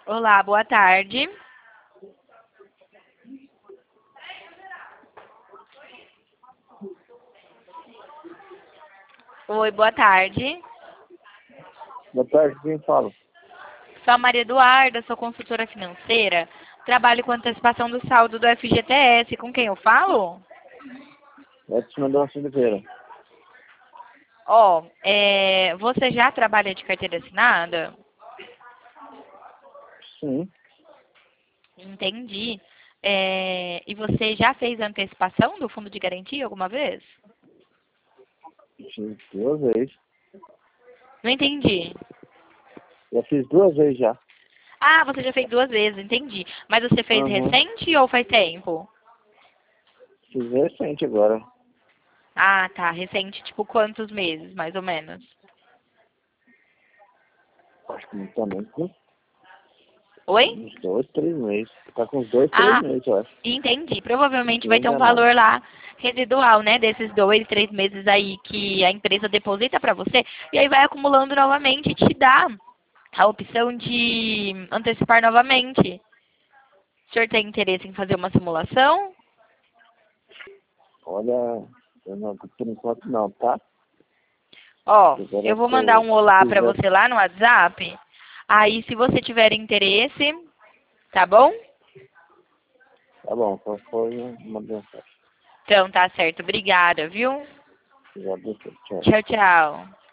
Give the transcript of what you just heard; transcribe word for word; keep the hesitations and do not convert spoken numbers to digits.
Olá, boa tarde. Oi, boa tarde. Boa tarde, quem fala? Sou a Maria Eduarda, sou consultora financeira. Trabalho com antecipação do saldo do F G T S. Com quem eu falo? Edson Mendonça Oliveira. Ó, é, você já trabalha de carteira assinada? Sim, Entendi. É, e você já fez a antecipação do fundo de garantia alguma vez? fiz duas vezes. Não entendi. Já fiz duas vezes já. Ah, você já fez duas vezes, entendi. Mas você fez Uhum. recente ou faz tempo? Fiz recente agora. Ah, tá. Recente, tipo quantos meses, mais ou menos? Acho que não tá nem com Oi? uns dois, três meses. Tá com uns dois, três Ah, meses, eu acho. entendi. Não Provavelmente vai tô ter um enganado. valor lá residual, né? Desses dois, três meses aí que a empresa deposita para você. E aí vai acumulando novamente e te dá a opção de antecipar novamente. O senhor tem interesse em fazer uma simulação? Olha, eu não, por enquanto não, tá? Ó, Agora eu eu vou mandar tô, um se olá para quiser, você lá no WhatsApp. Aí, se você tiver interesse, tá bom? tá bom, qual foi uma mensagem? Então, tá certo. Obrigada, viu? Já deixa, tchau. Tchau, tchau.